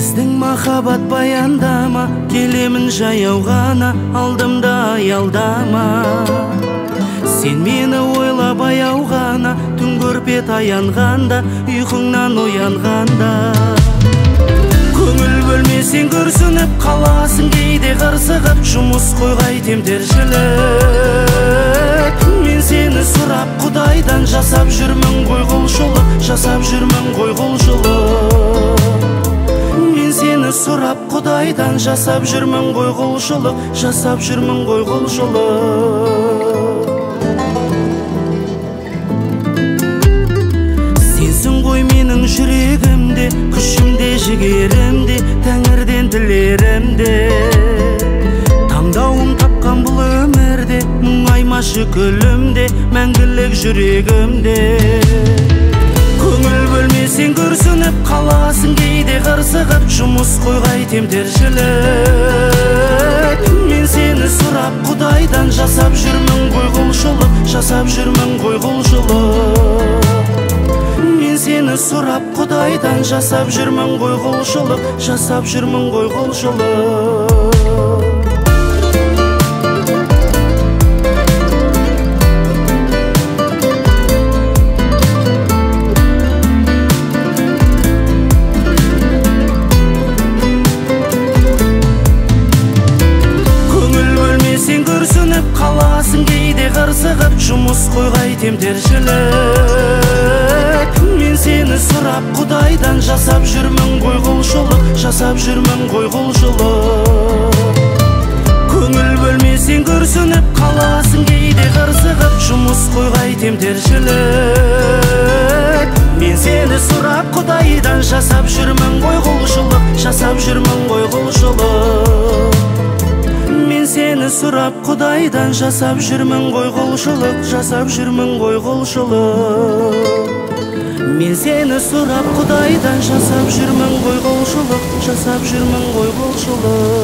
біздің махаббат баяндама, келемін жаяу ғана, алдымда аялдама. Сен мені ойла баяу ғана, түн көрпе таянғанда, ұйқыңнан оянғанда. Көңіл бөлмесең күрсініп қаласың, кейде қырсығып, жұмыс қойғай темтіршілік. Мен сені сұрап Құдайдан, жасап жүрмін ғой құлшылық, жасап жүрмін ғой құлшылық. Мен сені сұрап Құдайдан, жасап жүрмін ғой құлшылық, жасап жүрмін ғой құлшылық. Сенсің ғой менің жүрегімде, күшімде, жігерімде, тәңірден тілерімде. Таңдауым тапқан бұл өмірде, мұңаймашы күлімде, мәңгілік жүрегімде. Көңіл бөлмесең күрсініп қаласың, кейде қырсығып, жұмыс қойғай темтіршілік. Мен сені сұрап Құдайдан, жасап жүрмін ғой құлшылық, жасап жүрмін ғой құлшылық. Мен сені сұрап Құдайдан, жасап жүрмін ғой құлшылық, жасап жүрмін ғой құлшылық. Кейде қырсығып, жұмыс қойғай темтіршілік. Мен сені сұрап Құдайдан, жасап жүрмін ғой құлшылық, жасап жүрмін ғой құлшылық. Көңіл бөлмесең күрсініп қаласың, кейде қырсығып, жұмыс қойғай темтіршілік. Мен сені сұрап Құдайдан, жасап жүрмін ғой құлшылық, жасап жүрмін ғой құлшылық. Мен сені сұрап Құдайдан, жасап жүрмін ғой құлшылық, жасап жүрмін ғой құлшылық. Мен сені сұрап Құдайдан, жасап жүрмін ғой құлшылық, жасап жүрмін ғой құлшылық.